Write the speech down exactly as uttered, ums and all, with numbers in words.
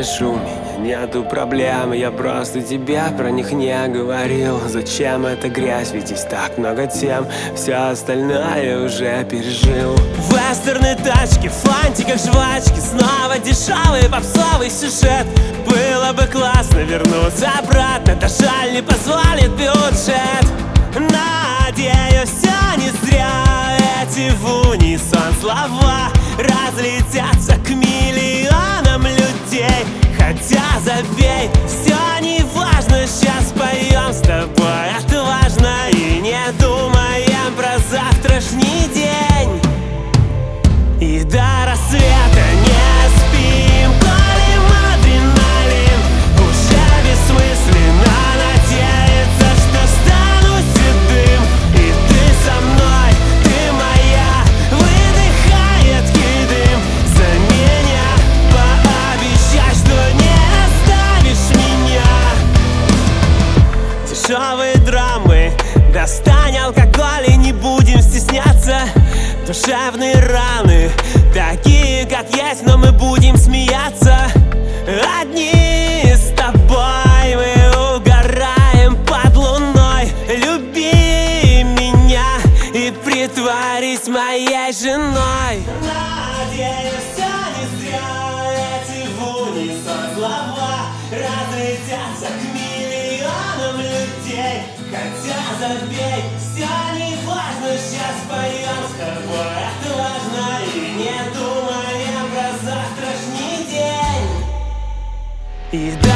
знаешь, у меня нету проблем. Я просто тебе про них не говорил. Зачем эта грязь, ведь здесь так много тем. Все остальное уже пережил. Вестерны, тачки, фанти как жвачки. Снова дешевый попсовый сюжет. Было бы классно вернуться обратно, да жаль, не позволит бюджет. Надеюсь, все не зря. Эти в унисон слова разлетятся к миллионам людей. Хотя забей, все не важно, сейчас поем с тобой отважно и не думаем про завтрашний день. И до рассвета не спим, колем адреналин. Уже бессмысленно надеяться, что стану седым. И ты со мной, ты моя, выдыхай едкий дым. За меня пообещай, что не оставишь меня. Дешевые драмы, достань алкоголь и не будем стесняться. Душевные раны, такие как есть, но мы будем смеяться. Одни с тобой мы угораем под луной. Люби меня и притворись моей женой. Надеюсь, все не зря. Эти в унисон слова разлетятся к миллионам людей. Хотя забей, все не важно, сейчас поем с тобой отважно и не думаем про завтрашний день. И